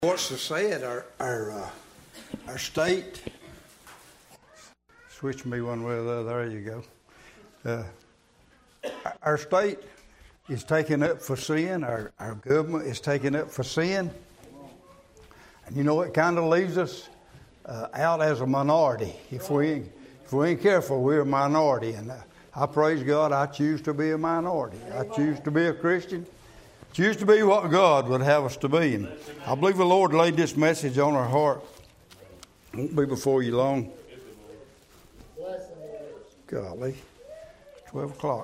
What's to say it? Our state. Switch me one way or the other. There you go. Our state is taken up for sin. Our government is taken up for sin. And you know, it kind of leaves us out as a minority. If we ain't careful, we're a minority. And I praise God, I choose to be a minority. I choose to be a Christian. Choose to be what God would have us to be. And I believe the Lord laid this message on our heart. Won't be before you long. Golly, 12 o'clock.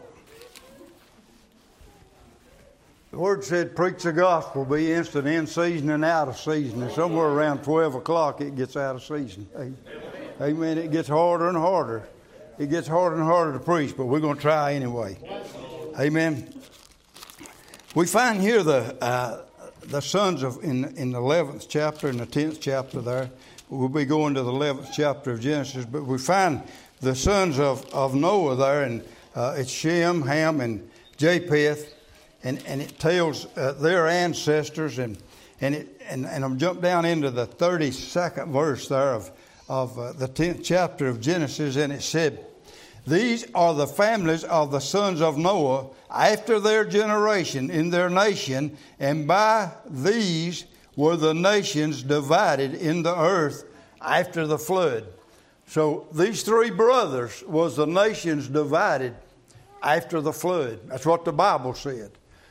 The Word said, preach the gospel, be instant in season and out of season. And somewhere around 12 o'clock, it gets out of season. Amen. It gets harder and harder. It gets harder and harder to preach, but we're going to try anyway. Amen. We find here the sons of, in the 11th chapter and the 10th chapter there. We'll be going to the 11th chapter of Genesis, but we find the sons of Noah there, and it's Shem, Ham, and Japheth, and it tells their ancestors, and I'm jumped down into the 32nd verse there of the 10th chapter of Genesis, and it said, "These are the families of the sons of Noah after their generation in their nation, and by these were the nations divided in the earth after the flood." So these three brothers was the nations divided after the flood. That's what the Bible said.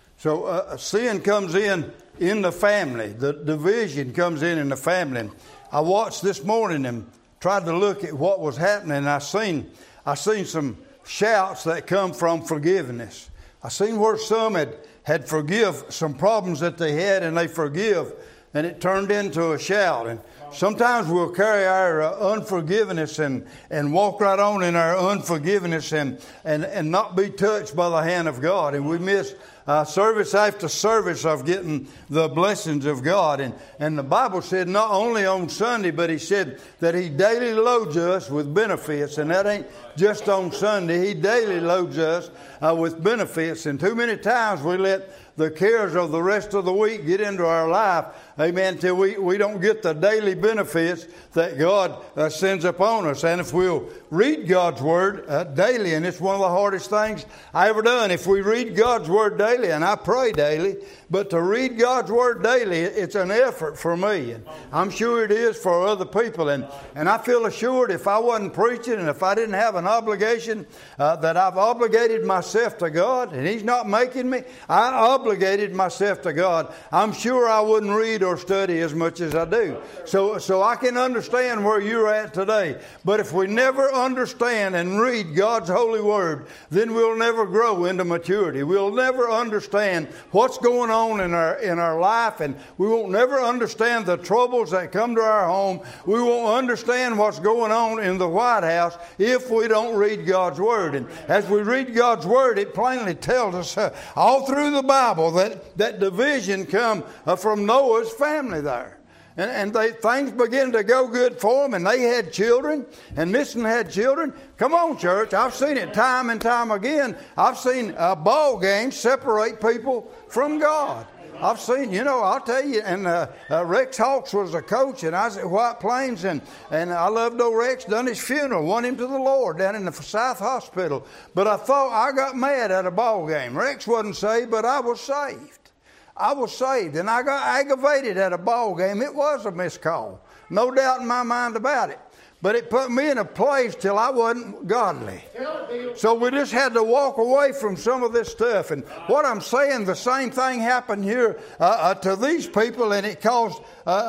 So sin comes in the family. The division comes in the family. And I watched this morning and tried to look at what was happening. And I seen some shouts that come from forgiveness. I seen where some had forgive some problems that they had, and they forgive, and it turned into a shout. And sometimes we'll carry our unforgiveness and walk right on in our unforgiveness and not be touched by the hand of God. And we miss service after service of getting the blessings of God. And the Bible said not only on Sunday, but He said that He daily loads us with benefits. And that ain't just on Sunday. He daily loads us with benefits. And too many times we let the cares of the rest of the week get into our life, amen, till we don't get the daily benefits that God sends upon us. And if we'll read God's Word daily, and it's one of the hardest things I ever done, if we read God's Word daily, and I pray daily, but to read God's Word daily, it's an effort for me. And I'm sure it is for other people. And I feel assured if I wasn't preaching and if I didn't have an obligation that I've obligated myself to God, and He's not making me, I obligated myself to God, I'm sure I wouldn't read or study as much as I do. So I can understand where you're at today. But if we never understand and read God's holy Word, then we'll never grow into maturity. We'll never understand what's going on in our life, and we won't never understand the troubles that come to our home. We won't understand what's going on in the White House if we don't read God's Word. And as we read God's Word, it plainly tells us all through the Bible that division come from Noah's family there. And things began to go good for them, and they had children, and this one had children. Come on, church. I've seen it time and time again. I've seen ball games separate people from God. I've seen, I'll tell you, and Rex Hawks was a coach, and I was at White Plains, and I loved old Rex, done his funeral, won him to the Lord down in the South Hospital. But I thought I got mad at a ball game. Rex wasn't saved, but I was saved. I was saved, and I got aggravated at a ball game. It was a missed call. No doubt in my mind about it. But it put me in a place till I wasn't godly. So we just had to walk away from some of this stuff. And what I'm saying, the same thing happened here to these people, and it caused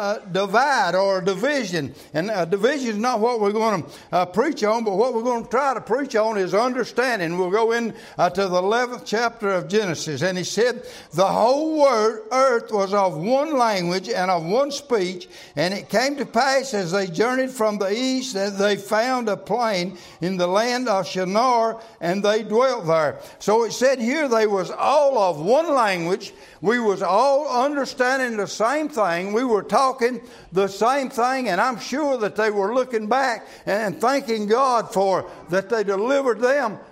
divide or division. And division is not what we're going to preach on, but what we're going to try to preach on is understanding. We'll go in to the 11th chapter of Genesis. And he said, the whole earth was of one language and of one speech. And it came to pass as they journeyed from the east that they found a plain in the land of Shinar, and they dwelt there. So it said here they was all of one language. We was all understanding the same thing. We were talking the same thing, and I'm sure that they were looking back and thanking God for that they delivered them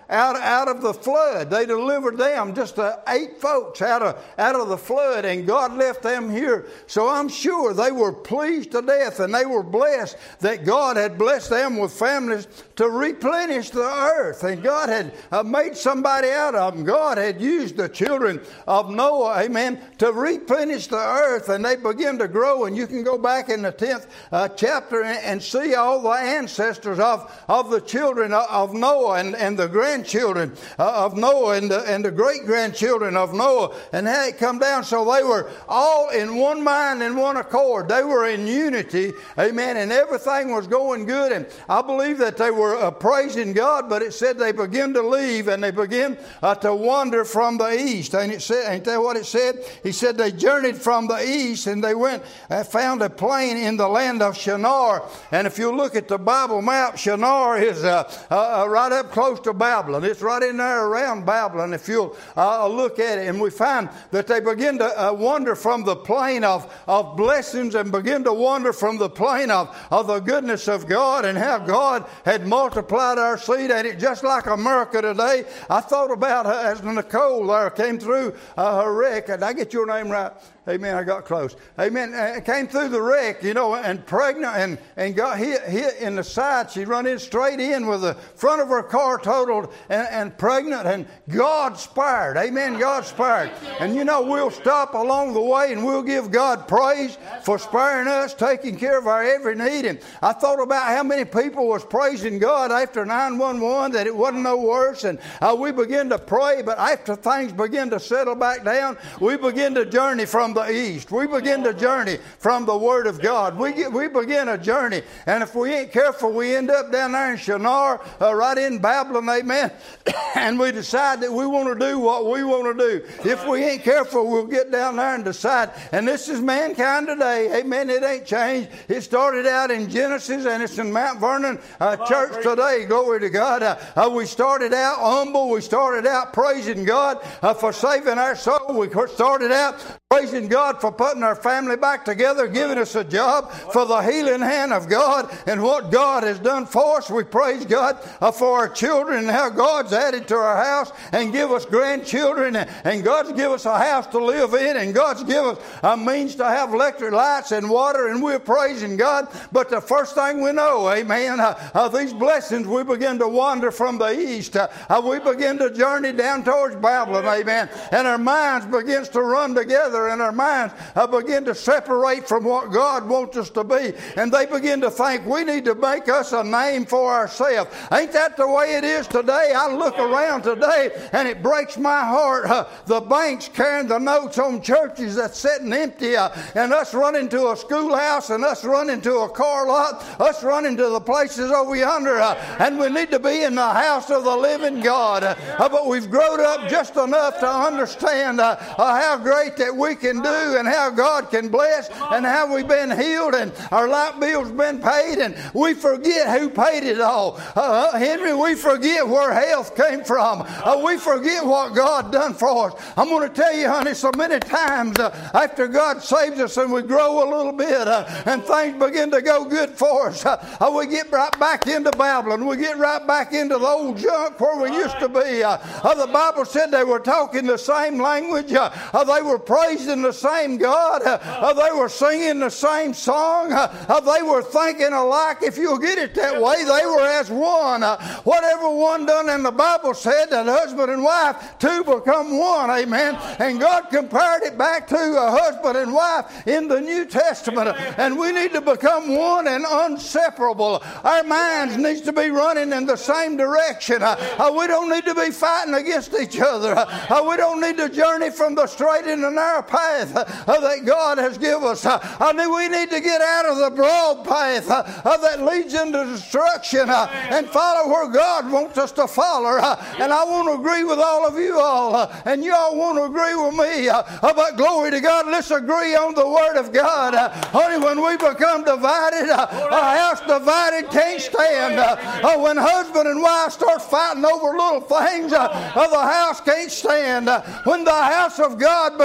out of the flood. They delivered them, just 8 folks out of the flood, and God left them here. So I'm sure they were pleased to death, and they were blessed that God had blessed them with families to replenish the earth. And God had made somebody out of them. God had used the children of Noah, amen, to replenish the earth, and they began to grow. And you can go back in the 10th chapter and see all the ancestors of the children of Noah and the grandchildren of Noah and the great-grandchildren of Noah, and how it come down. So they were all in one mind and one accord. They were in unity, amen, and everything was going good. And I believe that they were praising God, but it said they began to leave and they began to wander from the east. And it said, ain't that what it said? He said they journeyed from the east and they went and found a plain in the land of Shinar. And if you look at the Bible map, Shinar is right up close to Babylon. It's right in there around Babylon if you'll look at it. And we find that they begin to wander from the plain of blessings and begin to wander from the plain of the goodness of God and how God had multiplied our seed. And it just like America today. I thought about as Nicole there came through her wreck. Did I get your name right? Amen. I got close. Amen. Came through the wreck, and pregnant and got hit in the side. She run in straight in with the front of her car totaled and pregnant, and God spared. Amen. God spared. And we'll stop along the way and we'll give God praise for sparing us, taking care of our every need. And I thought about how many people was praising God after 911 that it wasn't no worse. And we began to pray, but after things began to settle back down, we began to journey from the east. We begin to journey from the Word of God. We begin a journey, and if we ain't careful, we end up down there in Shinar, right in Babylon, amen, and we decide that we want to do what we want to do. If we ain't careful, we'll get down there and decide, and this is mankind today, amen. It ain't changed. It started out in Genesis, and it's in Mount Vernon Church today, glory to God. We started out humble. We started out praising God for saving our soul. We started out praising God for putting our family back together, giving us a job, for the healing hand of God and what God has done for us. We praise God for our children and how God's added to our house and give us grandchildren, and God's give us a house to live in, and God's give us a means to have electric lights and water, and we're praising God. But the first thing we know, amen, these blessings, we begin to wander from the east. We begin to journey down towards Babylon, amen, and our minds begins to run together, and our minds begin to separate from what God wants us to be. And they begin to think we need to make us a name for ourselves. Ain't that the way it is today? I look around today and it breaks my heart. The banks carrying the notes on churches that's sitting empty, and us running to a schoolhouse, and us running to a car lot, us running to the places over yonder, and we need to be in the house of the living God. But we've grown up just enough to understand how great that we can do and how God can bless and how we've been healed and our light bill's been paid, and we forget who paid it all. Henry, we forget where health came from. We forget what God done for us. I'm going to tell you, honey, so many times after God saves us and we grow a little bit and things begin to go good for us, we get right back into Babylon. We get right back into the old junk where we used to be. The Bible said they were talking the same language. They were praising the same God. They were singing the same song. They were thinking alike. If you'll get it that way, they were as one. Whatever one done, and the Bible said that husband and wife, two become one. Amen. And God compared it back to a husband and wife in the New Testament. And we need to become one and inseparable. Our minds needs to be running in the same direction. We don't need to be fighting against each other. We don't need to journey from the straight and the narrow path that God has given us. We need to get out of the broad path that leads into destruction and follow where God wants us to follow. And I want to agree with all of you all, and you all want to agree with me. But glory to God, let's agree on the Word of God. Honey, when we become divided, a house divided can't stand. When husband and wife start fighting over little things, the house can't stand. When the house of God begins to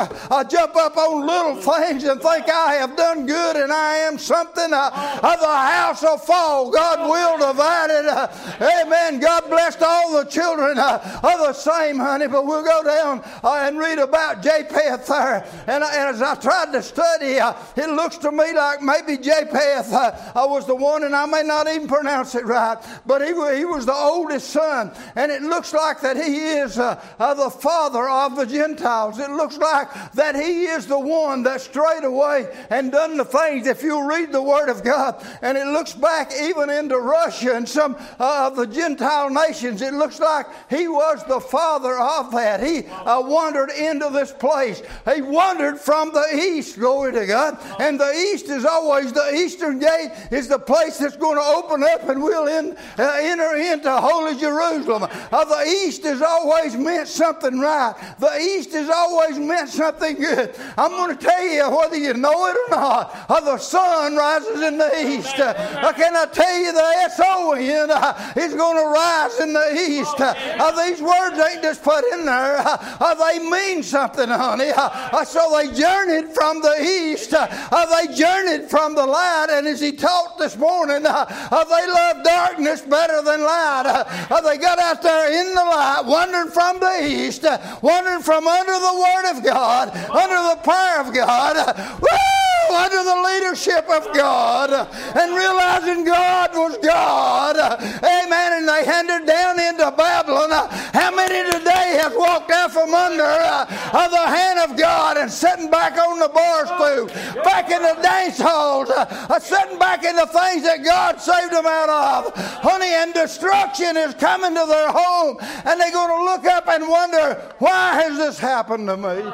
I jump up on little things and think I have done good and I am something, the house will fall. God will divide it. Amen. God blessed all the children are the same, honey. But we'll go down and read about Japheth there. And as I tried to study, it looks to me like maybe Japheth was the one, and I may not even pronounce it right, but he was the oldest son. And it looks like that he is the father of the Gentiles. It looks like that he is the one that strayed away and done the things. If you read the Word of God, and it looks back even into Russia and some of the Gentile nations, it looks like he was the father of that. He wandered into this place. He wandered from the east, glory to God. And the east is always, the eastern gate is the place that's going to open up and we'll enter into Holy Jerusalem. The east has always meant something right. The east has always meant something good. I'm going to tell you, whether you know it or not, the sun rises in the east. Can I tell you the S-O-N is going to rise in the east. These words ain't just put in there. They mean something, honey. So they journeyed from the east. They journeyed from the light. And as he taught this morning, they loved darkness better than light. They got out there in the light, wandering from the east, wandering from under the Word of God, under the power of God. Woo! Under the leadership of God, and realizing God was God. Amen. And they handed down into Babylon. How many today have walked out from under the hand of God and sitting back on the bar stool, back in the dance halls, sitting back in the things that God saved them out of? Honey, and destruction is coming to their home, and they're going to look up and wonder, why has this happened to me?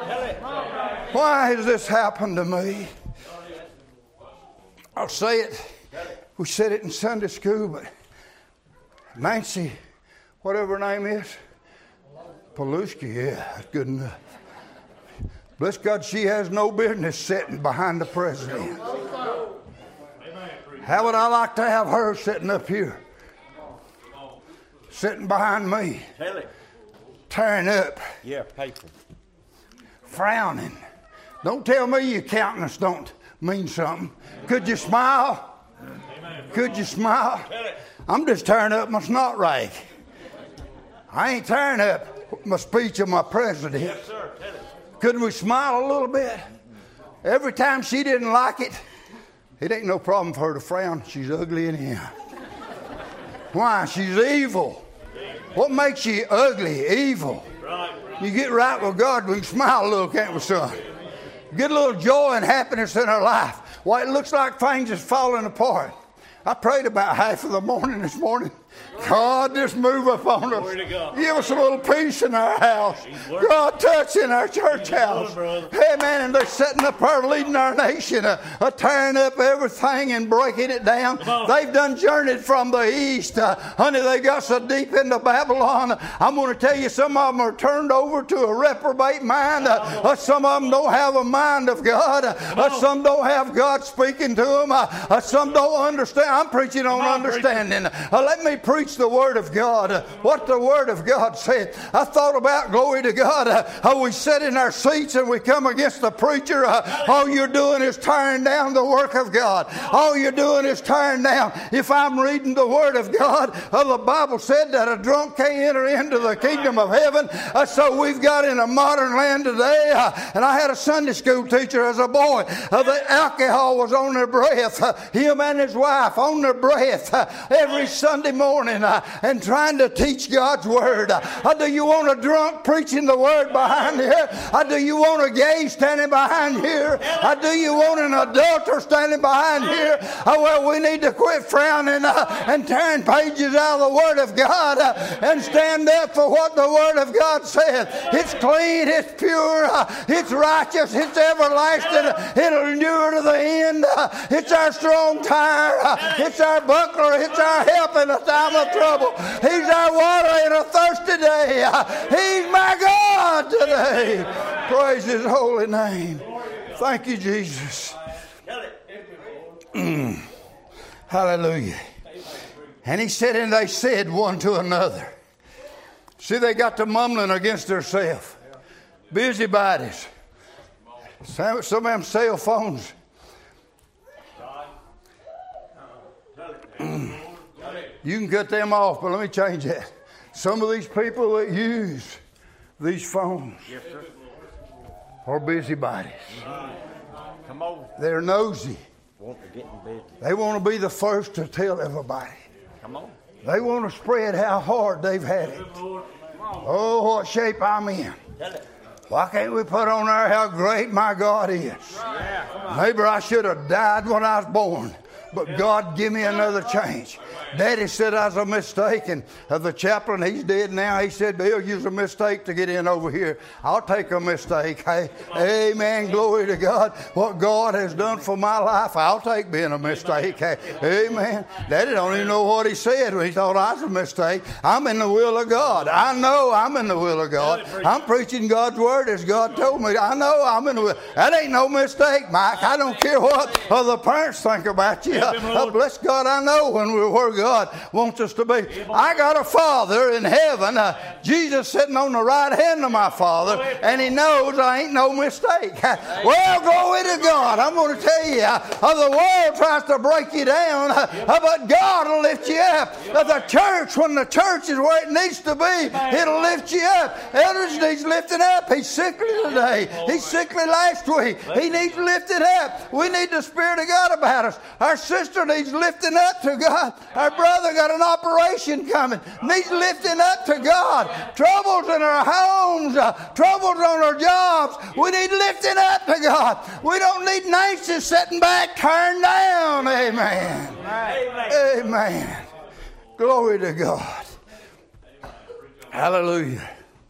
Why has this happened to me? I'll say it. We said it in Sunday school, but Nancy, whatever her name is, Pelosi, yeah, that's good enough. Bless God, she has no business sitting behind the president. How would I like to have her sitting up here? Sitting behind me. Tearing up. Yeah, paper. Frowning. Don't tell me your countenance don't mean something. Could you smile? Could you smile? I'm just tearing up my snot rag. I ain't tearing up my speech of my president. Yes, sir. Couldn't we smile a little bit? Every time she didn't like it, it ain't no problem for her to frown. She's ugly anyhow. Why? She's evil. What makes you ugly? Evil. You get right with God, we can smile a little, can't we, son? Get a little joy and happiness in our life. Why, it looks like things is falling apart. I prayed about half of the morning this morning. God, just move up on us. Give us a little peace in our house. God, touch in our church house. Amen. And they're setting up there, leading our nation, tearing up everything and breaking it down. They've done journeyed from the east. Honey, they got so deep into Babylon. I'm going to tell you, some of them are turned over to a reprobate mind. Some of them don't have a mind of God. Some don't have God speaking to them. Some don't understand. I'm preaching on understanding. Let me preach the Word of God, what the Word of God said. I thought about, glory to God, how we sit in our seats and we come against the preacher. All you're doing is tearing down the work of God. All you're doing is tearing down. If I'm reading the Word of God, the Bible said that a drunk can't enter into the kingdom of heaven. So we've got in a modern land today, and I had a Sunday school teacher as a boy, the alcohol was on their breath. Him and his wife on their breath every Sunday morning and trying to teach God's Word. Do you want a drunk preaching the Word behind here? Do you want a gay standing behind here? Do you want an adulterer standing behind here? Well, we need to quit frowning and tearing pages out of the Word of God and stand up for what the Word of God says. It's clean, it's pure, it's righteous, it's everlasting, it'll endure to the end. It's our strong tire, it's our buckler, it's our help in a time of trouble. He's our water in a thirsty day. He's my God today. Praise His holy name. Thank you, Jesus. Hallelujah. And he said, and they said one to another. See, they got to mumbling against themselves. Busybodies. Some of them cell phones. You can cut them off, but let me change that. Some of these people that use these phones are busybodies. Come on. They're nosy. Want to get in bed. They want to be the first to tell everybody. Come on. They want to spread how hard they've had it. Oh, what shape I'm in. Why can't we put on there how great my God is? Maybe I should have died when I was born, but God give me another chance. Daddy said I was a mistake, and the chaplain, he's dead now, he said, Bill, you was a mistake to get in over here. I'll take a mistake. Hey, amen, glory to God. What God has done for my life, I'll take being a mistake. Hey, amen. Daddy don't even know what he said when he thought I was a mistake. I'm in the will of God. I know I'm in the will of God. I'm preaching God's word as God told me. I know I'm in the will. That ain't no mistake, Mike. I don't care what other parents think about you. Bless God, I know when we're where God wants us to be. I got a Father in heaven, Jesus sitting on the right hand of my Father, and He knows I ain't no mistake. Well, glory to God. I'm going to tell you, the world tries to break you down, but God will lift you up. The church, when the church is where it needs to be, it'll lift you up. Elders needs lifting up. He's sickly today. He's sickly last week. He needs lifted up. We need the Spirit of God about us. Our sister needs lifting up to God. Our brother got an operation coming. Needs lifting up to God. Troubles in our homes. Troubles on our jobs. We need lifting up to God. We don't need nations sitting back, turned down. Amen. Amen. Amen. Glory to God. Hallelujah.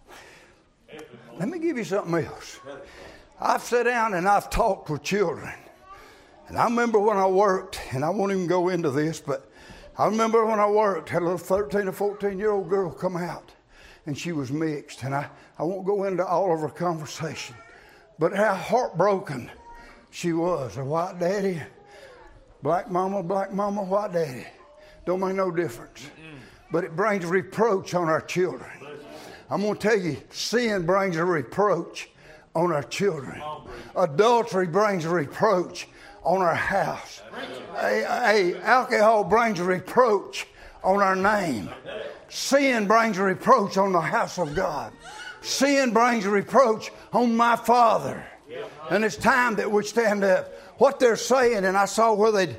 Let me give you something else. I've sat down and I've talked with children. And I remember when I worked, and I won't even go into this, but I remember when I worked, had a little 13 or 14-year-old girl come out, and she was mixed. And I won't go into all of her conversation, but how heartbroken she was. A white daddy, black mama, white daddy. Don't make no difference. But it brings reproach on our children. I'm going to tell you, sin brings a reproach on our children. Adultery brings a reproach on our house. Alcohol brings a reproach on our name. Sin brings a reproach on the house of God. Sin brings a reproach on my Father. And it's time that we stand up. What they're saying, and I saw where they'd...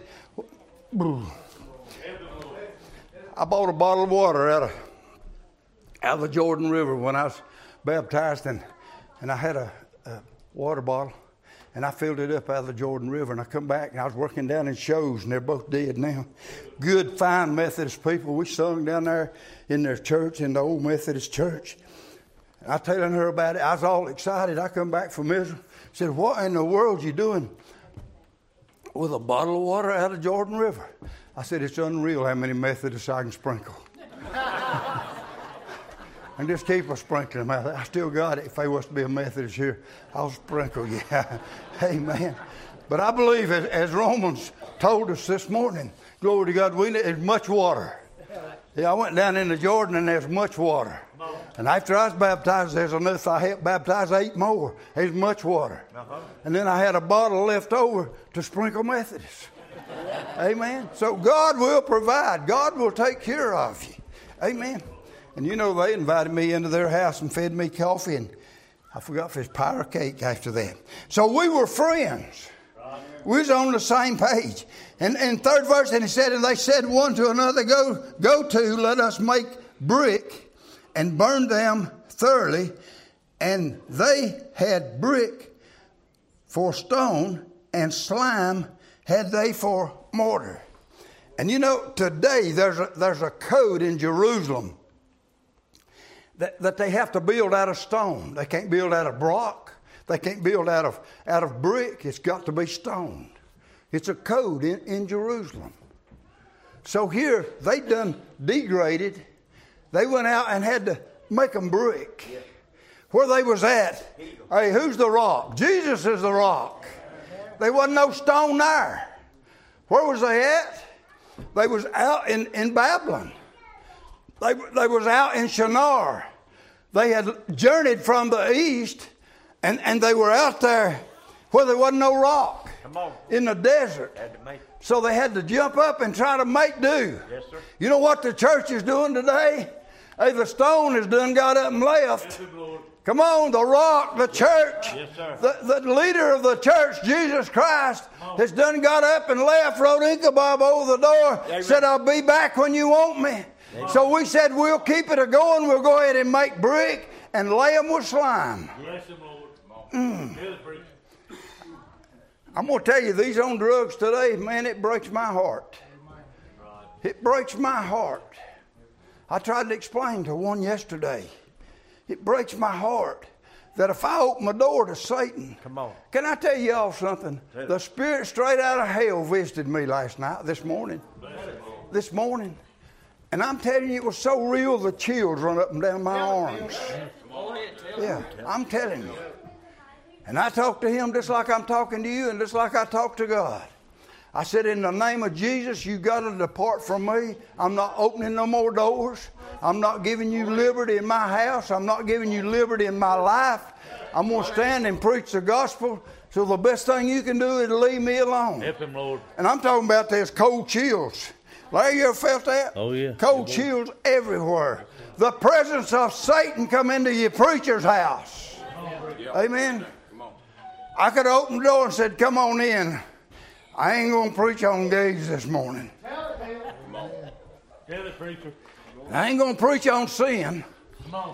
I bought a bottle of water out of the Jordan River when I was baptized, and I had a water bottle. And I filled it up out of the Jordan River. And I come back, and I was working down in Shows, and they're both dead now. Good, fine Methodist people. We sung down there in their church, in the old Methodist church. And I telling her about it. I was all excited. I come back from Israel. Said, what in the world you doing with a bottle of water out of Jordan River? I said, it's unreal how many Methodists I can sprinkle. And just keep a sprinkling them out. I still got it. If there was to be a Methodist here, I'll sprinkle you. Amen. But I believe, as Romans told us this morning, glory to God, there's much water. Yeah, I went down into Jordan, and there's much water. And after I was baptized, there's enough. I helped baptize 8 more. There's much water. And then I had a bottle left over to sprinkle Methodists. Amen. So God will provide. God will take care of you. Amen. And you know, they invited me into their house and fed me coffee, and I forgot if it's pie or cake after that. So we were friends. We was on the same page. And third verse, and he said, and they said one to another, go to, let us make brick and burn them thoroughly. And they had brick for stone, and slime had they for mortar. And you know, today there's a code in Jerusalem that they have to build out of stone. They can't build out of rock. They can't build out of brick. It's got to be stone. It's a code in Jerusalem. So here, they done degraded. They went out and had to make them brick. Where they was at, hey, who's the rock? Jesus is the rock. There wasn't no stone there. Where was they at? They was out in Babylon. They was out in Shinar. They had journeyed from the east, and they were out there where there wasn't no rock. Come on. In the desert. Had to make. So they had to jump up and try to make do. Yes, sir. You know what the church is doing today? Hey, the stone has done got up and left. Come on, the rock, the church, Yes, sir. the leader of the church, Jesus Christ, has done got up and left, wrote Ichabod over the door, Amen. said, I'll be back when you want me. So we said, we'll keep it a-going. We'll go ahead and make brick and lay them with slime. Bless him, Lord. Hear the preacher. I'm going to tell you, these on drugs today, man, it breaks my heart. It breaks my heart. I tried to explain to one yesterday. It breaks my heart that if I open my door to Satan, Come on. can I tell you all something? The spirit straight out of hell visited me this morning. And I'm telling you, it was so real, the chills run up and down my arms. Yeah, I'm telling you. And I talked to him just like I'm talking to you and just like I talk to God. I said, in the name of Jesus, you got to depart from me. I'm not opening no more doors. I'm not giving you liberty in my house. I'm not giving you liberty in my life. I'm going to stand and preach the gospel. So the best thing you can do is leave me alone. Help him, Lord. And I'm talking about this cold chills. Larry, you ever felt that? Oh, yeah. Cold chills everywhere. The presence of Satan come into your preacher's house. Amen. I could have opened the door and said, come on in. I ain't going to preach on gays this morning. Tell the preacher. I ain't going to preach on sin. Come on.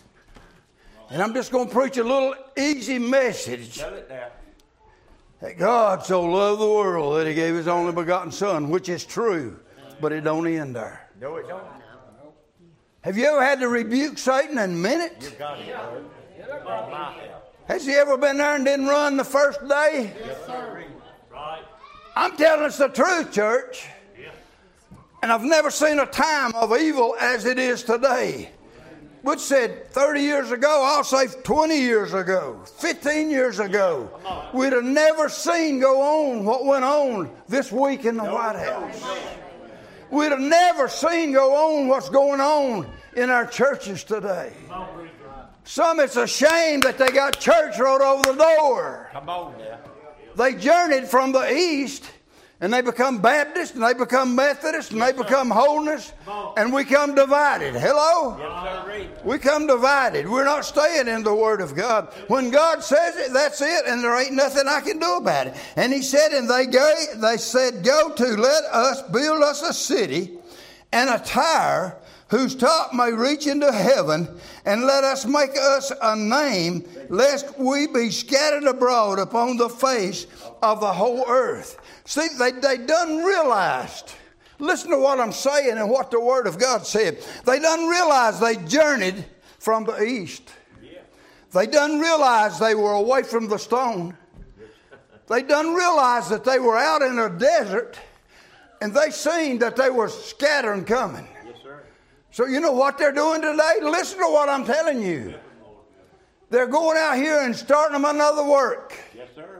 And I'm just going to preach a little easy message. Tell it now. That God so loved the world that he gave his only begotten son, which is true, but it don't end there. No, it don't. Have you ever had to rebuke Satan and meant it? You got it, Lord. Has he ever been there and didn't run the first day? Yes, sir. Right. I'm telling us the truth, church. And I've never seen a time of evil as it is today. Which said 30 years ago, I'll say 20 years ago, 15 years ago, we'd have never seen go on what went on this week in the White House. We'd have never seen go on what's going on in our churches today. Some, it's a shame that they got church wrote over the door. Come on now. They journeyed from the east, and they become Baptist, and they become Methodist, and they become Holiness, and we come divided. Hello? Yes, sir. We come divided. We're not staying in the Word of God. When God says it, that's it, and there ain't nothing I can do about it. And he said, and they said, go to, let us build us a city and a tower whose top may reach into heaven, and let us make us a name, lest we be scattered abroad upon the face of the whole earth. See, they done realized. Listen to what I'm saying and what the Word of God said. They done realized they journeyed from the east. They done realized they were away from the stone. They done realized that they were out in a desert, and they seen that they were scattering coming. So you know what they're doing today? Listen to what I'm telling you. They're going out here and starting them another work. Yes, sir.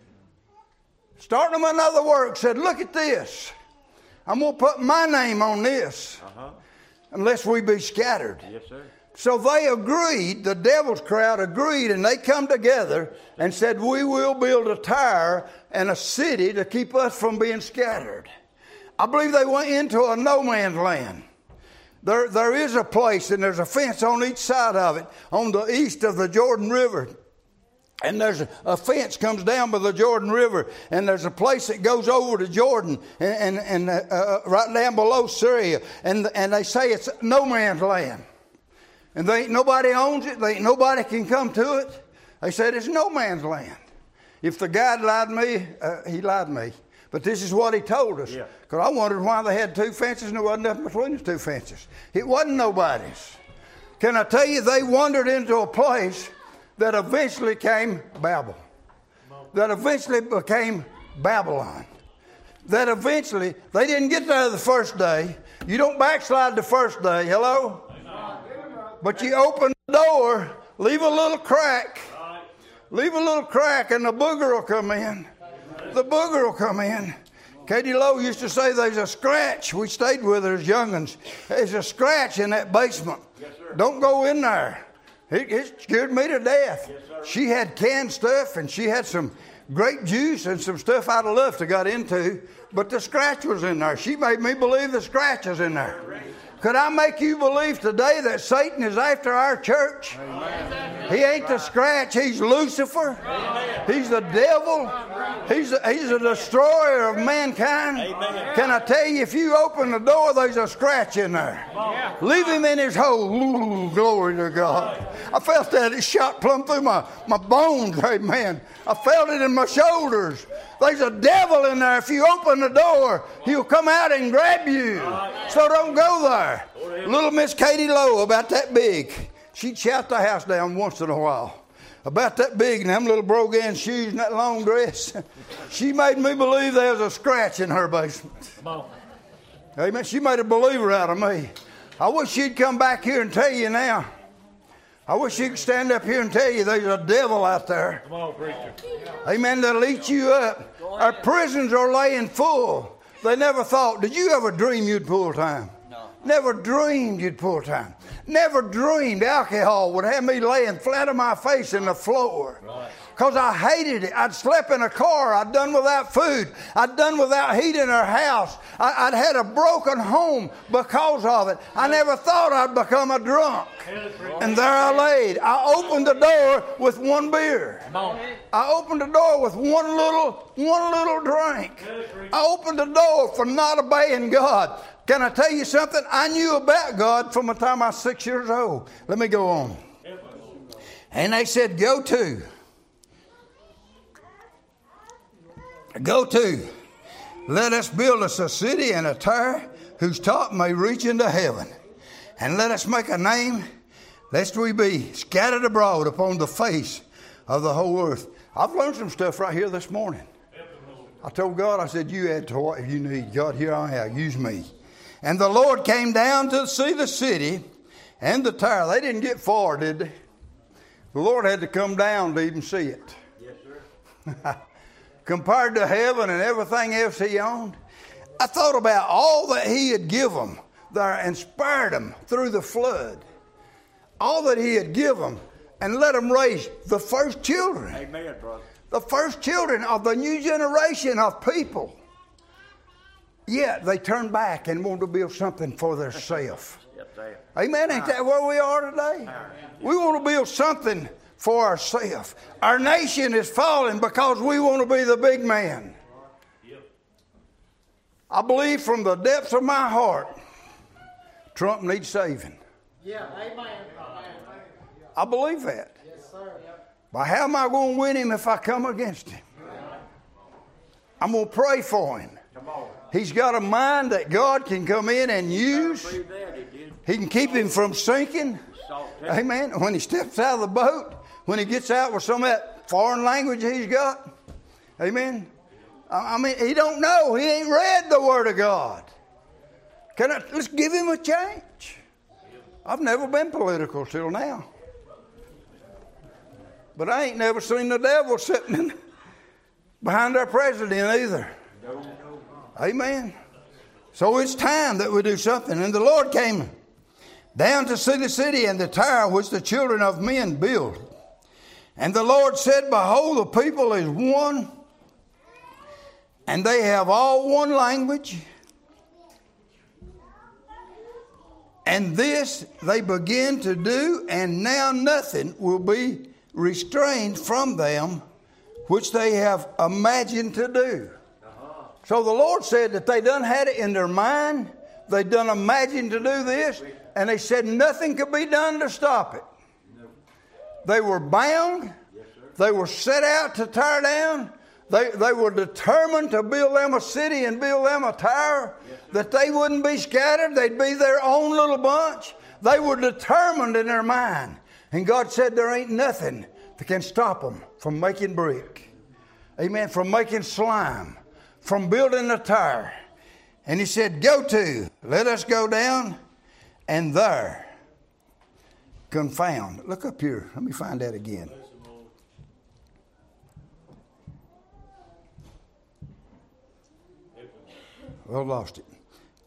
Starting them another work. Said, look at this. I'm going to put my name on this. Unless we be scattered. Yes, sir. So they agreed, the devil's crowd agreed, and they come together and said, we will build a tower and a city to keep us from being scattered. I believe they went into a no man's land. There is a place, and there's a fence on each side of it, on the east of the Jordan River. And there's a fence comes down by the Jordan River, and there's a place that goes over to Jordan and right down below Syria. And they say it's no man's land. And they ain't nobody owns it. They ain't nobody can come to it. They said it's no man's land. If the guy lied to me, he lied to me. But this is what he told us. Because I wondered why they had two fences and there wasn't nothing between the two fences. It wasn't nobody's. Can I tell you, they wandered into a place that eventually came Babel. That eventually became Babylon. That eventually, they didn't get there the first day. You don't backslide the first day. Hello? But you open the door, leave a little crack. Leave a little crack and the booger will come in. The booger will come in. Katie Lowe used to say there's a scratch. We stayed with her as young'uns. There's a scratch in that basement. Don't go in there. It scared me to death. She had canned stuff and she had some grape juice and some stuff I'd have loved to got into, but the scratch was in there. She made me believe the scratch is in there. Could I make you believe today that Satan is after our church? Amen. He ain't the scratch. He's Lucifer. Amen. He's the devil. He's a destroyer of mankind. Amen. Can I tell you, if you open the door, there's a scratch in there. Yeah. Leave him in his hole. Ooh, glory to God. I felt that. It shot plumb through my bones. Amen. I felt it in my shoulders. There's a devil in there. If you open the door, he'll come out and grab you. So don't go there. Little Miss Katie Lowe, about that big, she'd shout the house down once in a while. About that big in them little brogan shoes and that long dress. She made me believe there was a scratch in her basement. Amen. She made a believer out of me. I wish she'd come back here and tell you now. I wish she could stand up here and tell you there's a devil out there. Come on, preacher. Amen. That'll eat you up. Our prisons are laying full. They never thought. Did you ever dream you'd pull time? No. Never dreamed you'd pull time. Never dreamed alcohol would have me laying flat on my face in the floor. Right. Because I hated it. I'd slept in a car. I'd done without food. I'd done without heat in our house. I'd had a broken home because of it. I never thought I'd become a drunk. And there I laid. I opened the door with one beer. I opened the door with one little drink. I opened the door for not obeying God. Can I tell you something? I knew about God from the time I was 6 years old. Let me go on. And they said, go to. Let us build us a city and a tower whose top may reach into heaven. And let us make a name, lest we be scattered abroad upon the face of the whole earth. I've learned some stuff right here this morning. I told God, I said, you add to what you need. God, here I am. Use me. And the Lord came down to see the city and the tower. They didn't get far, did they? The Lord had to come down to even see it. Yes, sir. Compared to heaven and everything else he owned. I thought about all that he had given them there and spared them through the flood. All that he had given them and let them raise the first children. Amen, brother. The first children of the new generation of people. Yet they turned back and wanted to build something for themselves. Amen. Ain't that where we are today? We want to build something for ourselves. Our nation is falling because we want to be the big man. I believe from the depths of my heart, Trump needs saving. Yeah, amen. I believe that. Yes, sir. But how am I going to win him if I come against him? I'm going to pray for him. He's got a mind that God can come in and use. He can keep him from sinking. Amen. When he steps out of the boat, when he gets out with some of that foreign language he's got. Amen. I mean, he don't know. He ain't read the Word of God. Let's give him a change. I've never been political till now. But I ain't never seen the devil sitting behind our president either. Amen. So it's time that we do something. And the Lord came down to see the city and the tower which the children of men build. And the Lord said, behold, the people is one, and they have all one language. And this they begin to do, and now nothing will be restrained from them which they have imagined to do. So the Lord said that they done had it in their mind. They done imagined to do this. And they said nothing could be done to stop it. They were bound. They were set out to tear down. They were determined to build them a city and build them a tower. That they wouldn't be scattered. They'd be their own little bunch. They were determined in their mind. And God said there ain't nothing that can stop them from making brick. Amen. From making slime. From building a tower. And he said, let us go down and there confound. Look up here. Let me find that again. Well, lost it.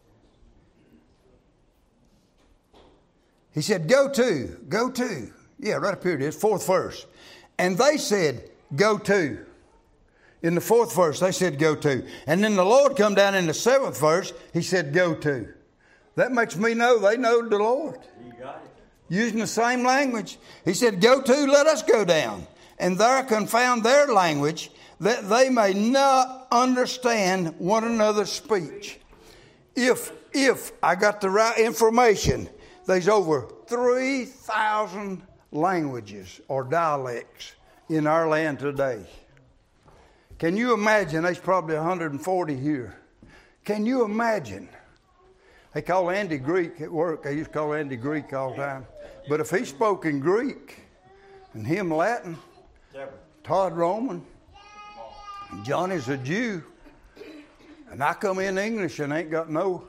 He said, go to. Yeah, right up here it is, 4th verse. And they said, go to. In the 4th verse, they said, go to. And then the Lord come down in the 7th verse, he said, go to. That makes me know they know the Lord. You got it. Using the same language. He said, go to, let us go down. And there confound their language, that they may not understand one another's speech. If I got the right information, there's over 3,000 languages or dialects in our land today. Can you imagine? There's probably 140 here. Can you imagine? They call Andy Greek at work. They used to call Andy Greek all the time. But if he spoke in Greek and him Latin, Todd Roman, and Johnny's a Jew, and I come in English and ain't got no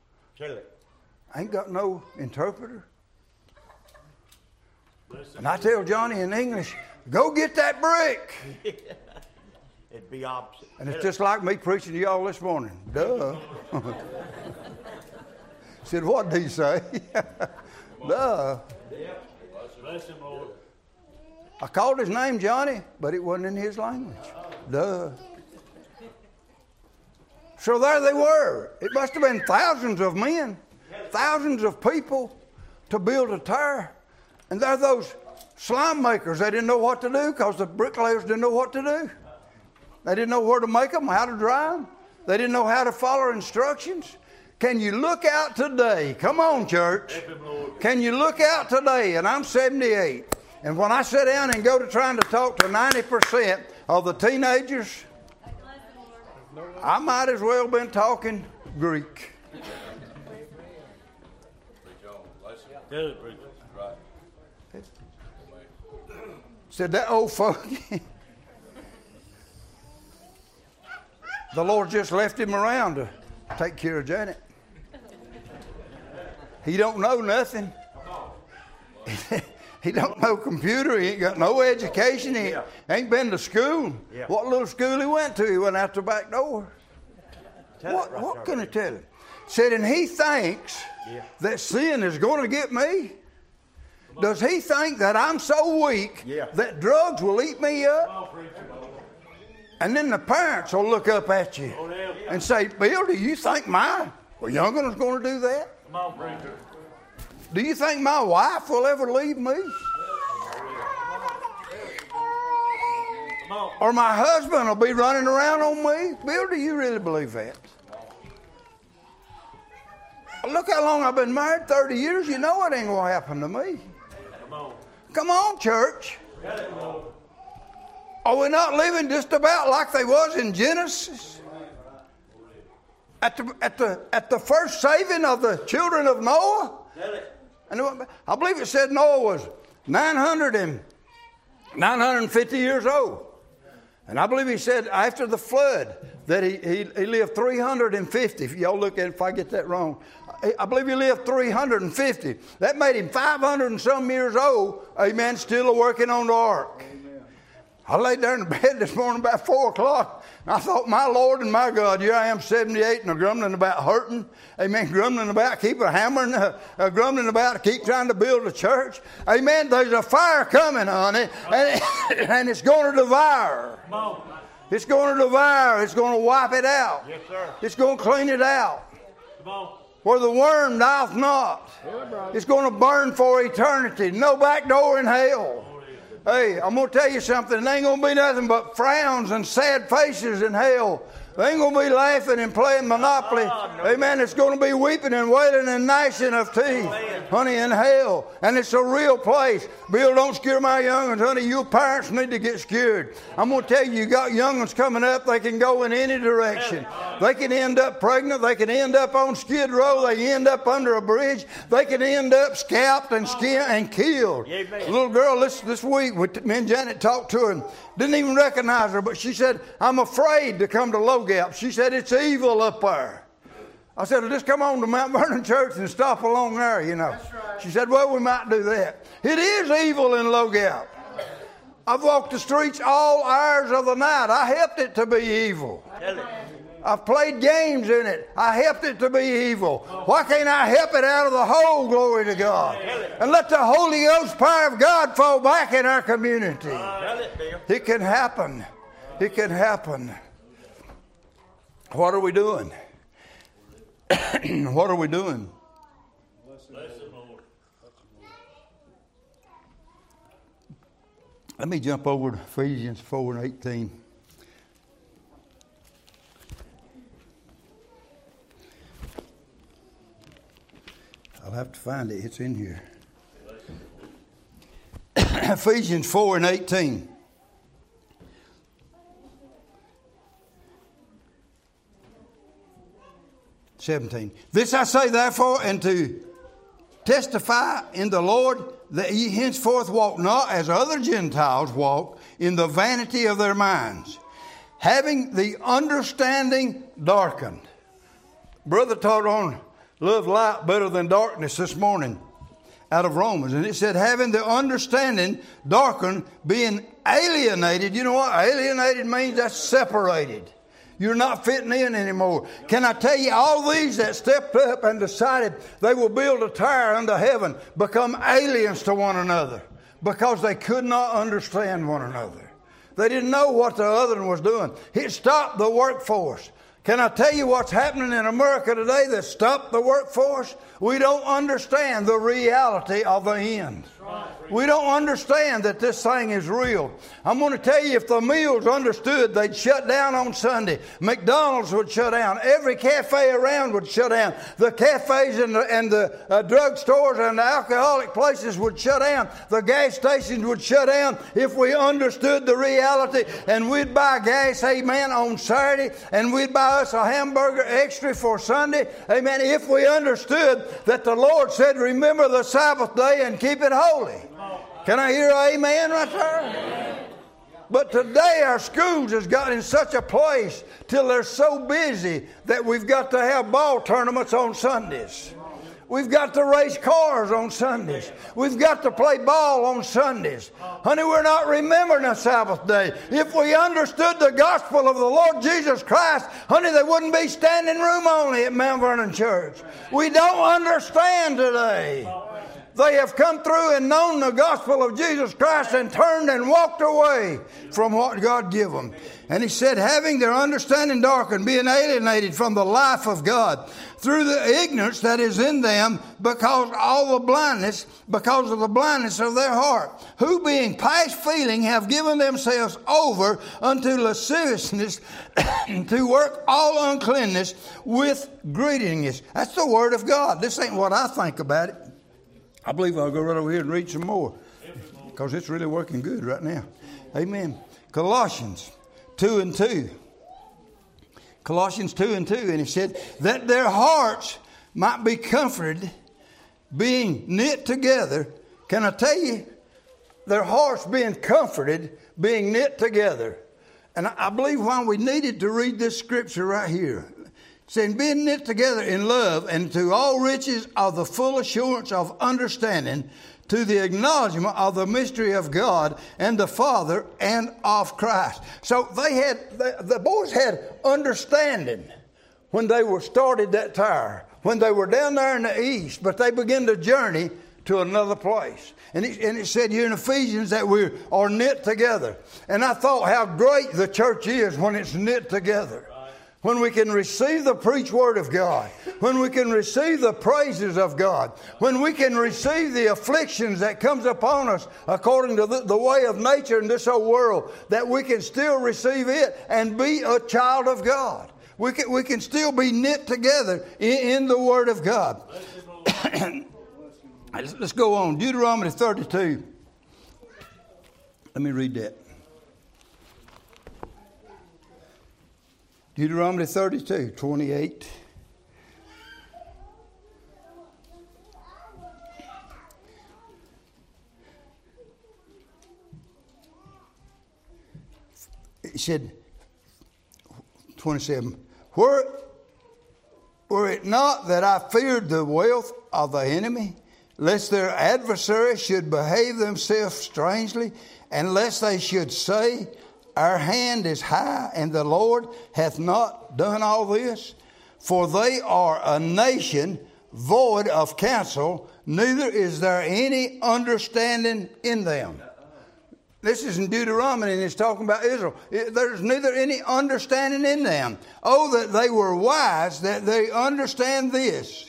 interpreter. And I tell Johnny in English, go get that brick. It'd be opposite. And it's just like me preaching to y'all this morning. Duh. Said, what did he say? Duh. Bless him, Lord. I called his name Johnny, but it wasn't in his language. Duh. So there they were. It must have been thousands of men, thousands of people to build a tower. And there are those slime makers. They didn't know what to do because the bricklayers didn't know what to do. They didn't know where to make them, how to dry them. They didn't know how to follow instructions. Can you look out today? Come on, church. Can you look out today? And I'm 78. And when I sit down and go to trying to talk to 90% of the teenagers, I might as well have been talking Greek. Good, preacher. Said that old folk. The Lord just left him around to take care of Janet. He don't know nothing. He don't know computer. He ain't got no education. He ain't been to school. Yeah. What little school he went to, he went out the back door. What can I tell him? Said, and he thinks that sin is going to get me. Does he think that I'm so weak that drugs will eat me up? And then the parents will look up at you and say, Bill, do you think my young one is going to do that? Come on, preacher. Do you think my wife will ever leave me? Come on. Or my husband will be running around on me? Bill, do you really believe that? Look how long I've been married, 30 years. You know it ain't going to happen to me. Come on. Come on, church. Are we not living just about like they was in Genesis? At the first saving of the children of Noah? And I believe it said Noah was 950 years old. And I believe he said after the flood that he lived 350. If y'all look at it, if I get that wrong. I believe he lived 350. That made him 500 and some years old. Amen. Still working on the ark. I laid there in the bed this morning about 4 o'clock. And I thought, my Lord and my God, here I am 78 and I'm grumbling about hurting. Amen. Grumbling about keep hammering, grumbling about keep trying to build a church. Amen. There's a fire coming on it and it's going to devour. Come on. It's going to devour. It's going to wipe it out. Yes, sir. It's going to clean it out. Come on. Where the worm dieth not. It's going to burn for eternity. No back door in hell. Hey, I'm going to tell you something. There ain't going to be nothing but frowns and sad faces in hell. They ain't going to be laughing and playing Monopoly. Amen. It's going to be weeping and wailing and gnashing of teeth, honey, in hell. And it's a real place. Bill, don't scare my young ones, honey. You parents need to get scared. I'm going to tell you, you got young ones coming up. They can go in any direction. They can end up pregnant. They can end up on Skid Row. They can end up under a bridge. They can end up scalped and skinned and killed. A little girl this week, me and Janet talked to her and didn't even recognize her, but she said, I'm afraid to come to Low Gap. She said, it's evil up there. I said, well, just come on to Mount Vernon Church and stop along there, you know. Right. She said, well, we might do that. It is evil in Low Gap. I've walked the streets all hours of the night. I helped it to be evil. I've played games in it. I helped it to be evil. Why can't I help it out of the hole, glory to God? And let the Holy Ghost power of God fall back in our community. It can happen. It can happen. What are we doing? What are we doing? Let me jump over to Ephesians 4 and 18. I'll have to find it. It's in here. Ephesians 4 and 18. This I say therefore, and to testify in the Lord, that ye henceforth walk not as other Gentiles walk, in the vanity of their minds, having the understanding darkened. Brother taught on love light better than darkness this morning out of Romans. And it said, having the understanding darkened, being alienated. You know what alienated means? That's separated. You're not fitting in anymore. Can I tell you, all these that stepped up and decided they will build a tower unto heaven become aliens to one another because they could not understand one another. They didn't know what the other one was doing. It stopped the workforce. Can I tell you what's happening in America today that stopped the workforce? We don't understand the reality of the end. We don't understand that this thing is real. I'm going to tell you, if the mills understood, they'd shut down on Sunday. McDonald's would shut down. Every cafe around would shut down. The cafes and the drug stores and the alcoholic places would shut down. The gas stations would shut down if we understood the reality. And we'd buy gas, amen, on Saturday. And we'd buy us a hamburger extra for Sunday. Amen. If we understood that the Lord said, remember the Sabbath day and keep it holy. Can I hear an amen right there? But today our schools has got in such a place till they're so busy that we've got to have ball tournaments on Sundays. We've got to race cars on Sundays. We've got to play ball on Sundays. Honey, we're not remembering the Sabbath day. If we understood the gospel of the Lord Jesus Christ, honey, there wouldn't be standing room only at Mount Vernon Church. We don't understand today. They have come through and known the gospel of Jesus Christ and turned and walked away from what God gave them. And he said, having their understanding darkened, being alienated from the life of God through the ignorance that is in them because of the blindness of their heart, who being past feeling have given themselves over unto lasciviousness to work all uncleanness with greediness. That's the word of God. This ain't what I think about it. I believe I'll go right over here and read some more because it's really working good right now. Amen. Colossians 2 and 2. Colossians 2 and 2. And he said, that their hearts might be comforted, being knit together. Can I tell you, their hearts being comforted, being knit together. And I believe why we needed to read this scripture right here. Saying, being knit together in love and to all riches of the full assurance of understanding, to the acknowledgement of the mystery of God and the Father and of Christ. So the boys had understanding when they were started that tower, when they were down there in the east, but they began to journey to another place. And it said here in Ephesians that we are knit together. And I thought how great the church is when it's knit together. When we can receive the preached word of God, when we can receive the praises of God, when we can receive the afflictions that comes upon us according to the way of nature in this old world, that we can still receive it and be a child of God. We can still be knit together in the word of God. Let's go on. Deuteronomy 32. Let me read that. Deuteronomy 32, 28. It said, 27, were it not that I feared the wealth of the enemy, lest their adversaries should behave themselves strangely, and lest they should say, our hand is high, and the Lord hath not done all this. For they are a nation void of counsel, neither is there any understanding in them. This is in Deuteronomy, and it's talking about Israel. There's neither any understanding in them. Oh, that they were wise, that they understood this,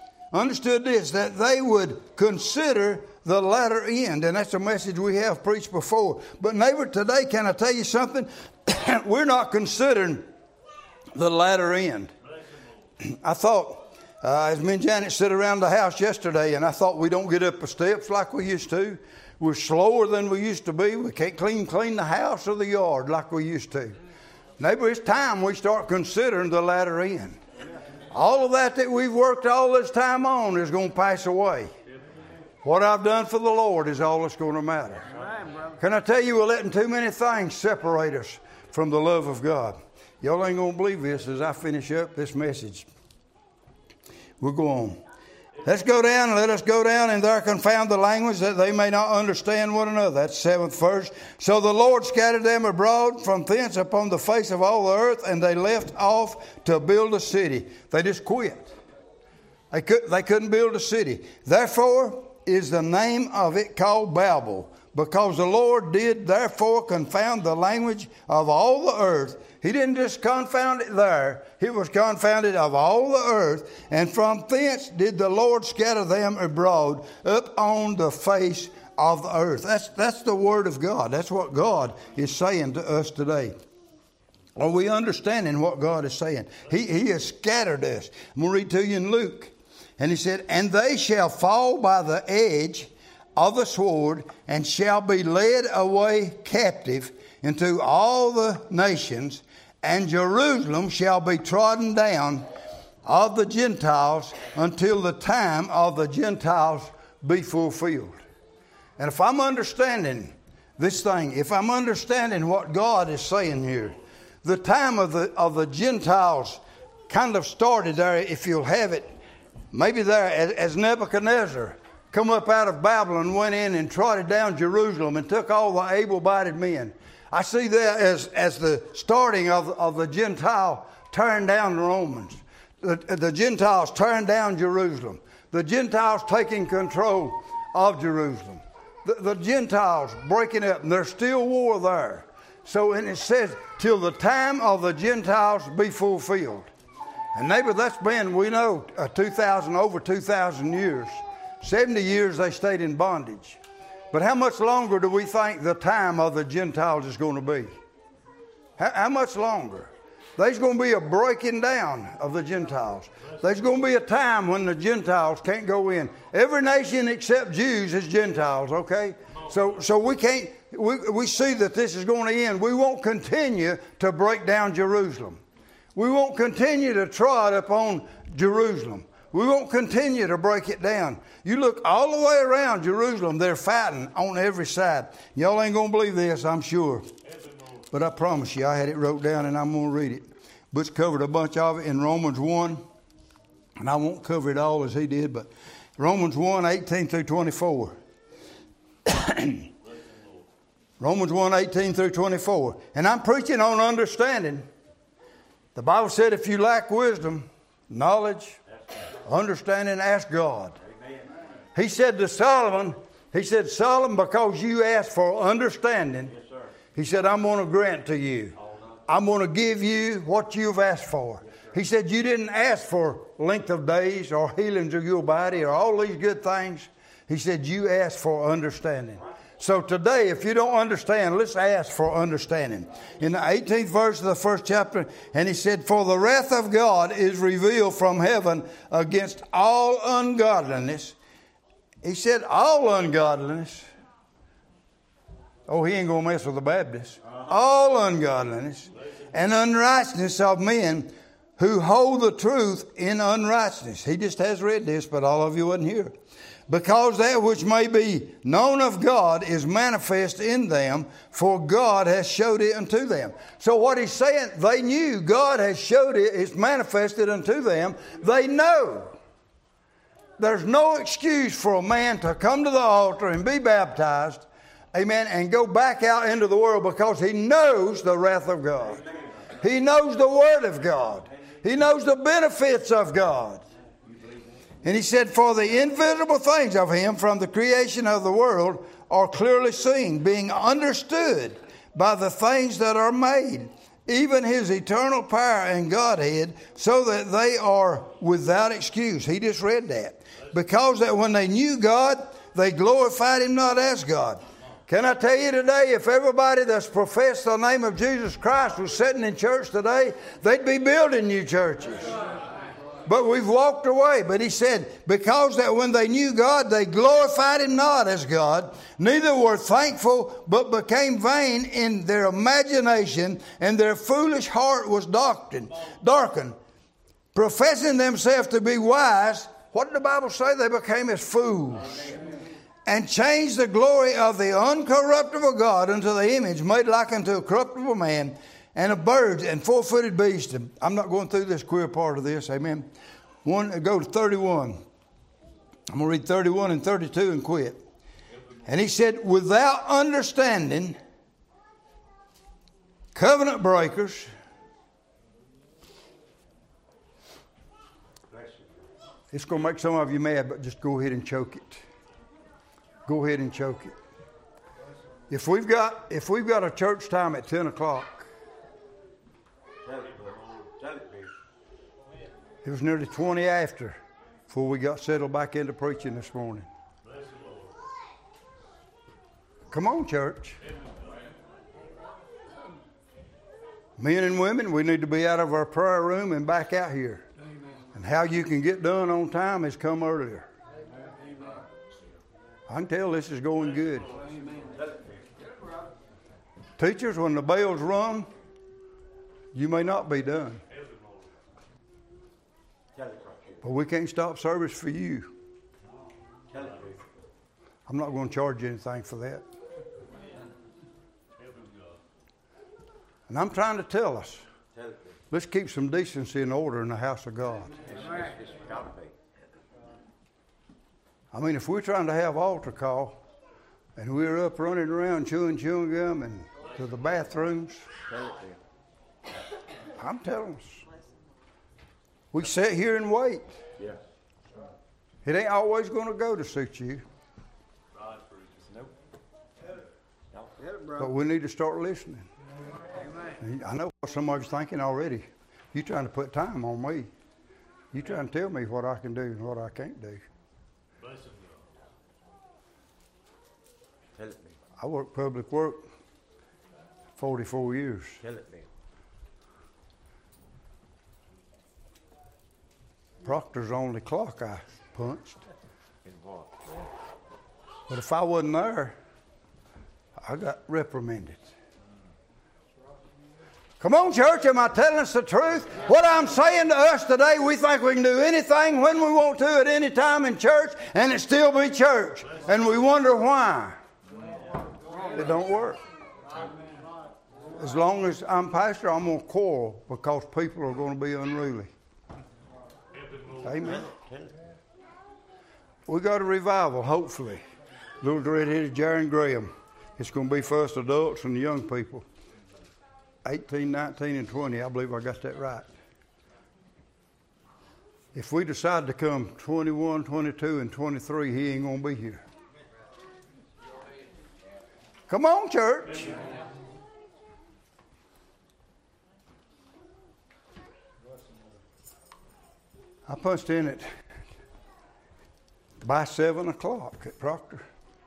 that they would consider the latter end. And that's a message we have preached before. But neighbor, today, can I tell you something? We're not considering the latter end. I thought, as me and Janet sit around the house yesterday, and I thought we don't get up the steps like we used to. We're slower than we used to be. We can't clean the house or the yard like we used to. Neighbor, it's time we start considering the latter end. All of that we've worked all this time on is going to pass away. What I've done for the Lord is all that's going to matter. Can I tell you, we're letting too many things separate us from the love of God. Y'all ain't going to believe this as I finish up this message. We'll go on. Let us go down and there confound the language that they may not understand one another. That's 7th verse. So the Lord scattered them abroad from thence upon the face of all the earth, and they left off to build a city. They just quit. They couldn't build a city. Therefore is the name of it called Babel, because the Lord did therefore confound the language of all the earth. He didn't just confound it there. It was confounded of all the earth. And from thence did the Lord scatter them abroad up on the face of the earth. That's the word of God. That's what God is saying to us today. Are we understanding what God is saying? He has scattered us. I'm going to read to you in Luke. And he said, and they shall fall by the edge of the sword, and shall be led away captive into all the nations, and Jerusalem shall be trodden down of the Gentiles until the time of the Gentiles be fulfilled. And if I'm understanding this thing, if I'm understanding what God is saying here, the time of the Gentiles kind of started there, if you'll have it, maybe there as Nebuchadnezzar come up out of Babylon, went in and trotted down Jerusalem and took all the able-bodied men. I see that as the starting of the Gentile tearing down the Romans. The Gentiles tearing down Jerusalem. The Gentiles taking control of Jerusalem. The Gentiles breaking up, and there's still war there. So, and it says, till the time of the Gentiles be fulfilled. And neighbor, that's been, we know, over 2,000 years. 70 years they stayed in bondage. But how much longer do we think the time of the Gentiles is going to be? How much longer? There's going to be a breaking down of the Gentiles. There's going to be a time when the Gentiles can't go in. Every nation except Jews is Gentiles, okay? So we can't, we see that this is going to end. We won't continue to break down Jerusalem. We won't continue to trod upon Jerusalem. We won't continue to break it down. You look all the way around Jerusalem, they're fighting on every side. Y'all ain't going to believe this, I'm sure. But I promise you, I had it wrote down and I'm going to read it. Butch covered a bunch of it in Romans 1. And I won't cover it all as he did, but Romans 1, 18 through 24. Romans 1, 18 through 24. And I'm preaching on understanding. The Bible said if you lack wisdom, knowledge, understanding, ask God. He said to Solomon, Solomon, because you asked for understanding, he said, I'm going to grant to you. I'm going to give you what you've asked for. He said, you didn't ask for length of days or healings of your body or all these good things. He said, you asked for understanding. So today, if you don't understand, let's ask for understanding. In the 18th verse of the first chapter, and he said, for the wrath of God is revealed from heaven against all ungodliness. He said, all ungodliness. Oh, he ain't going to mess with the Baptists. All ungodliness and unrighteousness of men who hold the truth in unrighteousness. He just has read this, but all of you wasn't here. Because that which may be known of God is manifest in them, for God has showed it unto them. So what he's saying, they knew God has showed it, it's manifested unto them. They know. There's no excuse for a man to come to the altar and be baptized, amen, and go back out into the world because he knows the wrath of God. He knows the Word of God. He knows the benefits of God. And he said, for the invisible things of him from the creation of the world are clearly seen, being understood by the things that are made, even his eternal power and Godhead, so that they are without excuse. He just read that. Because that when they knew God, they glorified him not as God. Can I tell you today, if everybody that's professed the name of Jesus Christ was sitting in church today, they'd be building new churches. But we've walked away. But he said, because that when they knew God, they glorified him not as God, neither were thankful, but became vain in their imagination, and their foolish heart was darkened. Professing themselves to be wise, what did the Bible say? They became as fools. And changed the glory of the uncorruptible God unto the image made like unto a corruptible man, and of birds and four-footed beasts. I'm not going through this queer part of this. Amen. Go to 31. I'm going to read 31 and 32 and quit. And he said, without understanding, covenant breakers, it's going to make some of you mad, but just go ahead and choke it. Go ahead and choke it. If we've got a church time at 10 o'clock, it was nearly 20 after before we got settled back into preaching this morning. Come on, church. Men and women, we need to be out of our prayer room and back out here. And how you can get done on time is come earlier. I can tell this is going good. Teachers, when the bells rung, you may not be done. But we can't stop service for you. I'm not going to charge you anything for that. And I'm trying to tell us, let's keep some decency and order in the house of God. I mean, if we're trying to have altar call and we're up running around chewing gum and to the bathrooms, I'm telling us, we sit here and wait. Yeah. It ain't always going to go to suit you. But we need to start listening. I know what somebody's thinking already. You trying to put time on me. You trying to tell me what I can do and what I can't do. I worked public work 44 years. Tell it me. Proctor's only clock I punched. But if I wasn't there, I got reprimanded. Come on, church, am I telling us the truth? What I'm saying to us today, we think we can do anything when we want to at any time in church, and it still be church. And we wonder why. It don't work. As long as I'm pastor, I'm going to quarrel because people are going to be unruly. Amen. We got a revival, hopefully. Little red-headed Jaron Graham. It's going to be for us adults and the young people. 18, 19, and 20. I believe I got that right. If we decide to come 21, 22, and 23, he ain't going to be here. Come on, church. I punched in it by 7 o'clock at Proctor.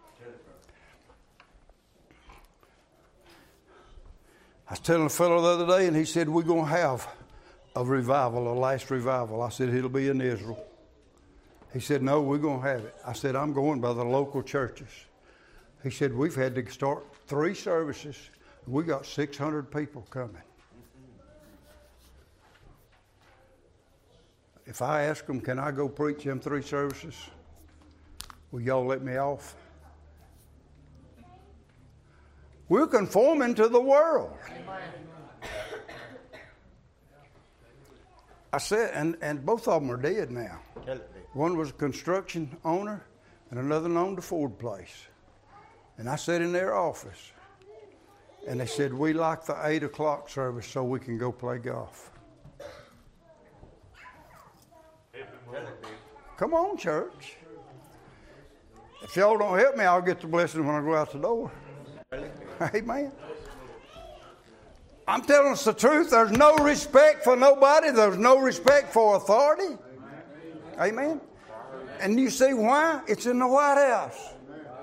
I was telling a fellow the other day, and he said, we're going to have a revival, a last revival. I said, it'll be in Israel. He said, no, we're going to have it. I said, I'm going by the local churches. He said, we've had to start 3 services. We got 600 people coming. If I ask them, can I go preach them 3 services? Will y'all let me off? We're conforming to the world. I said, and both of them are dead now. One was a construction owner, and another owned a Ford place. And I sat in their office, and they said, we like the 8 o'clock service so we can go play golf. Come on, church. If y'all don't help me, I'll get the blessing when I go out the door. Amen. I'm telling us the truth. There's no respect for nobody. There's no respect for authority. Amen. And you see why? It's in the White House.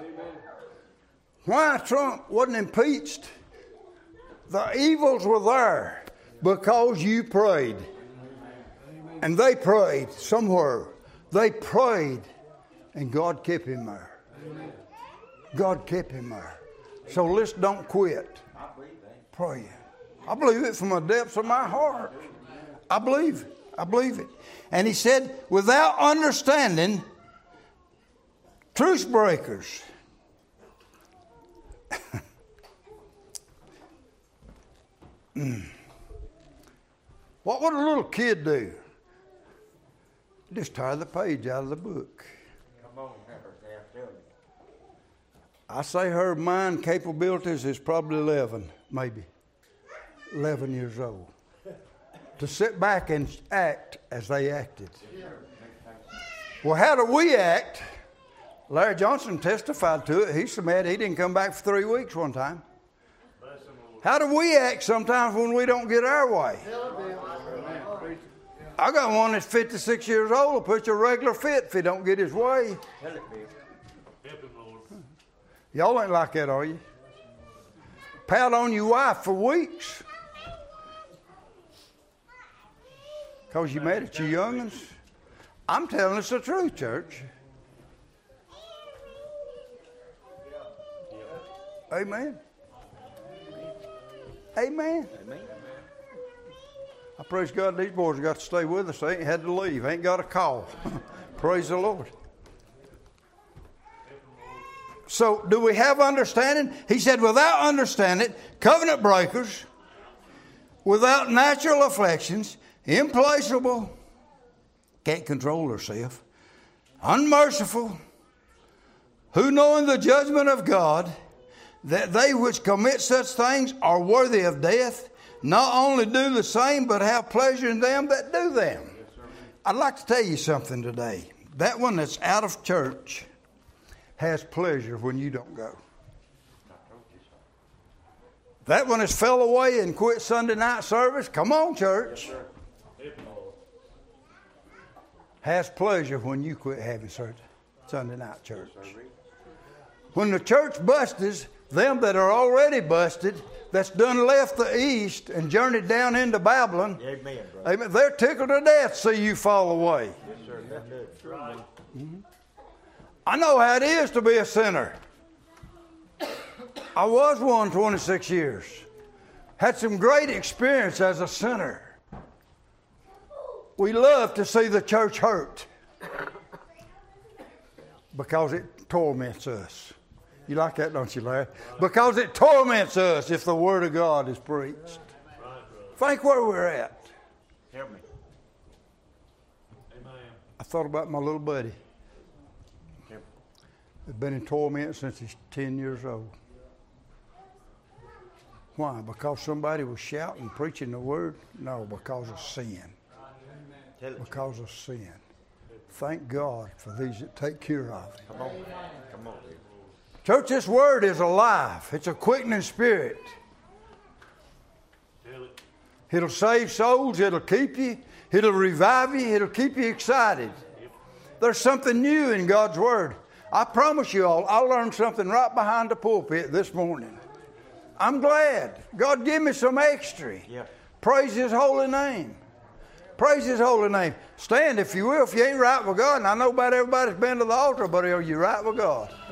Why Trump wasn't impeached? The evils were there because you prayed. And they prayed somewhere. They prayed, and God kept him there. God kept him there. So let's don't quit praying. I believe it from the depths of my heart. I believe it. I believe it. And he said, without understanding, truce breakers. What would a little kid do? Just tear the page out of the book. Come on, tell me. I say her mind capabilities is probably 11, maybe 11 years old. To sit back and act as they acted. Well, how do we act? Larry Johnson testified to it. He's so mad he didn't come back for 3 weeks one time. How do we act sometimes when we don't get our way? I got one that's 56 years old will put you regular fit if he don't get his way. Y'all ain't like that, are you? Pout on your wife for weeks because you mad at your young'uns. I'm telling us the truth, church. Amen. Amen. I praise God these boys got to stay with us. They ain't had to leave. Ain't got a call. Praise the Lord. So do we have understanding? He said, without understanding, covenant breakers, without natural affections, implacable, can't control herself, unmerciful, who knowing the judgment of God, that they which commit such things are worthy of death, not only do the same, but have pleasure in them that do them. I'd like to tell you something today. That one that's out of church has pleasure when you don't go. That one has fell away and quit Sunday night service. Come on, church. Has pleasure when you quit having Sunday night church. When the church busts, them that are already busted, that's done left the east and journeyed down into Babylon, Amen, amen, they're tickled to death to see you fall away. Yes, sir. That's it. Right. Mm-hmm. I know how it is to be a sinner. I was one 26 years. Had some great experience as a sinner. We love to see the church hurt because it torments us. You like that, don't you, Larry? Because it torments us if the Word of God is preached. Think where we're at. Help me. Amen. I thought about my little buddy. He's been in torment since he's 10 years old. Why? Because somebody was shouting, preaching the Word? No, because of sin. Because of sin. Thank God for these that take care of it. Come on. Come on. Church, this Word is alive. It's a quickening spirit. It'll save souls. It'll keep you. It'll revive you. It'll keep you excited. There's something new in God's Word. I promise you all, I learned something right behind the pulpit this morning. I'm glad. God give me some extra. Yeah. Praise His holy name. Praise His holy name. Stand if you will, if you ain't right with God. And I know about everybody's been to the altar, but are you right with God?